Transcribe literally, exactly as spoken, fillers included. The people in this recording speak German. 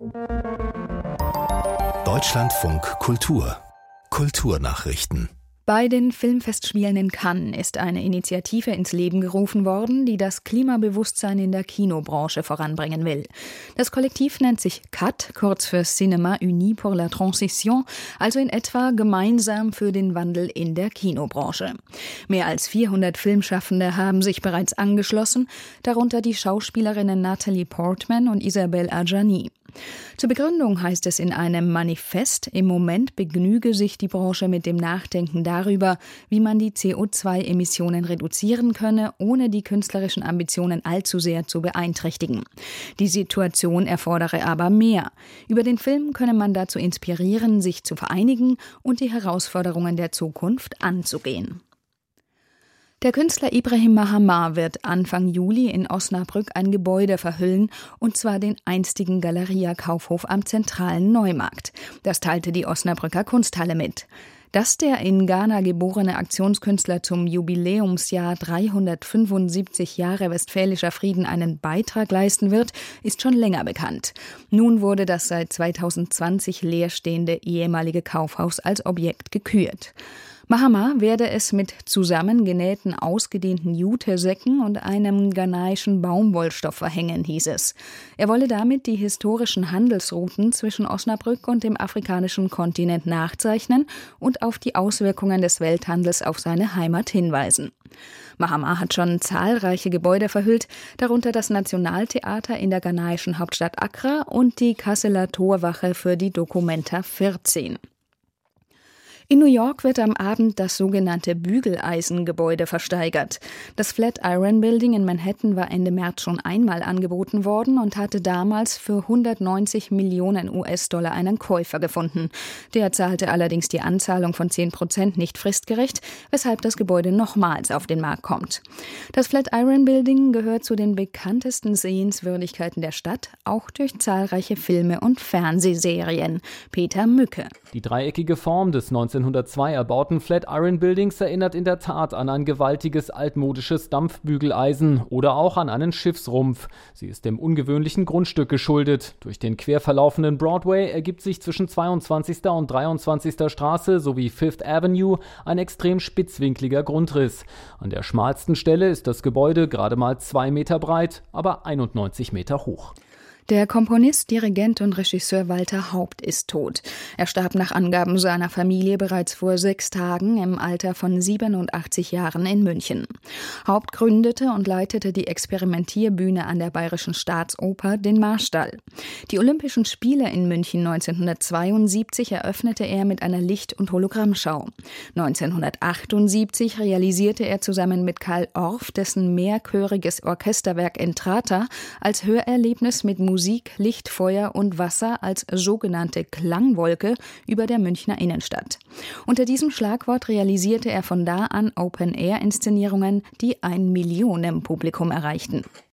Deutschlandfunk Kultur Kulturnachrichten. Bei den Filmfestspielen in Cannes ist eine Initiative ins Leben gerufen worden, die das Klimabewusstsein in der Kinobranche voranbringen will. Das Kollektiv nennt sich C A T, kurz für Cinéma Uni pour la Transition, also in etwa gemeinsam für den Wandel in der Kinobranche. Mehr als vierhundert Filmschaffende haben sich bereits angeschlossen, darunter die Schauspielerinnen Natalie Portman und Isabelle Adjani. Zur Begründung heißt es in einem Manifest, im Moment begnüge sich die Branche mit dem Nachdenken darüber, wie man die C O zwei Emissionen reduzieren könne, ohne die künstlerischen Ambitionen allzu sehr zu beeinträchtigen. Die Situation erfordere aber mehr. Über den Film könne man dazu inspirieren, sich zu vereinigen und die Herausforderungen der Zukunft anzugehen. Der Künstler Ibrahim Mahamar wird Anfang Juli in Osnabrück ein Gebäude verhüllen, und zwar den einstigen Galeria-Kaufhof am zentralen Neumarkt. Das teilte die Osnabrücker Kunsthalle mit. Dass der in Ghana geborene Aktionskünstler zum Jubiläumsjahr dreihundertfünfundsiebzig Jahre Westfälischer Frieden einen Beitrag leisten wird, ist schon länger bekannt. Nun wurde das seit zweitausendzwanzig leerstehende ehemalige Kaufhaus als Objekt gekürt. Mahamar werde es mit zusammengenähten, ausgedehnten Jutesäcken und einem ghanaischen Baumwollstoff verhängen, hieß es. Er wolle damit die historischen Handelsrouten zwischen Osnabrück und dem afrikanischen Kontinent nachzeichnen und auf die Auswirkungen des Welthandels auf seine Heimat hinweisen. Mahamar hat schon zahlreiche Gebäude verhüllt, darunter das Nationaltheater in der ghanaischen Hauptstadt Accra und die Kasseler Torwache für die Documenta vierzehn. In New York wird am Abend das sogenannte Bügeleisengebäude versteigert. Das Flatiron Building in Manhattan war Ende März schon einmal angeboten worden und hatte damals für hundertneunzig Millionen U S-Dollar einen Käufer gefunden. Der zahlte allerdings die Anzahlung von zehn Prozent nicht fristgerecht, weshalb das Gebäude nochmals auf den Markt kommt. Das Flatiron Building gehört zu den bekanntesten Sehenswürdigkeiten der Stadt, auch durch zahlreiche Filme und Fernsehserien. Peter Mücke. Die dreieckige Form des neunzehnhundertzwei erbauten Flatiron Buildings erinnert in der Tat an ein gewaltiges altmodisches Dampfbügeleisen oder auch an einen Schiffsrumpf. Sie ist dem ungewöhnlichen Grundstück geschuldet. Durch den quer verlaufenden Broadway ergibt sich zwischen zweiundzwanzigster und dreiundzwanzigster Straße sowie Fifth Avenue ein extrem spitzwinkliger Grundriss. An der schmalsten Stelle ist das Gebäude gerade mal zwei Meter breit, aber einundneunzig Meter hoch. Der Komponist, Dirigent und Regisseur Walter Haupt ist tot. Er starb nach Angaben seiner Familie bereits vor sechs Tagen im Alter von siebenundachtzig Jahren in München. Haupt gründete und leitete die Experimentierbühne an der Bayerischen Staatsoper, den Marstall. Die Olympischen Spiele in München neunzehnhundertzweiundsiebzig eröffnete er mit einer Licht- und Hologrammschau. neunzehnhundertachtundsiebzig realisierte er zusammen mit Karl Orff dessen mehrchöriges Orchesterwerk Entrata als Hörerlebnis mit Musik, Licht, Feuer und Wasser als sogenannte Klangwolke über der Münchner Innenstadt. Unter diesem Schlagwort realisierte er von da an Open-Air-Inszenierungen, die ein Millionenpublikum erreichten.